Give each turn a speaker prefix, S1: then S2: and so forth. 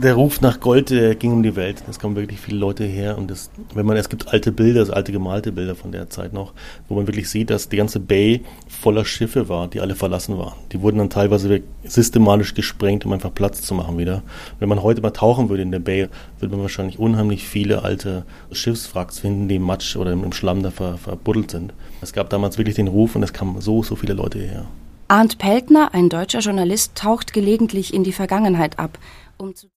S1: der Ruf nach Gold ging um die Welt. Es kamen wirklich viele Leute her und es gibt alte Bilder, also alte gemalte Bilder von der Zeit noch, wo man wirklich sieht, dass die ganze Bay voller Schiffe war, die alle verlassen waren. Die wurden dann teilweise systematisch gesprengt, um einfach Platz zu machen wieder. Wenn man heute mal tauchen würde in der Bay, würde man wahrscheinlich unheimlich viele alte Schiffswracks finden, die im Matsch oder im Schlamm da verbuddelt sind. Es gab damals wirklich den Ruf und es kamen so viele Leute her.
S2: Arndt Peltner, ein deutscher Journalist, taucht gelegentlich in die Vergangenheit ab, um zu